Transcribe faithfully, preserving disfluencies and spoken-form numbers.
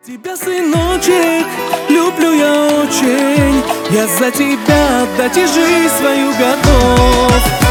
Тебя, сыночек, люблю я очень. Я за тебя отдать и жизнь свою готов.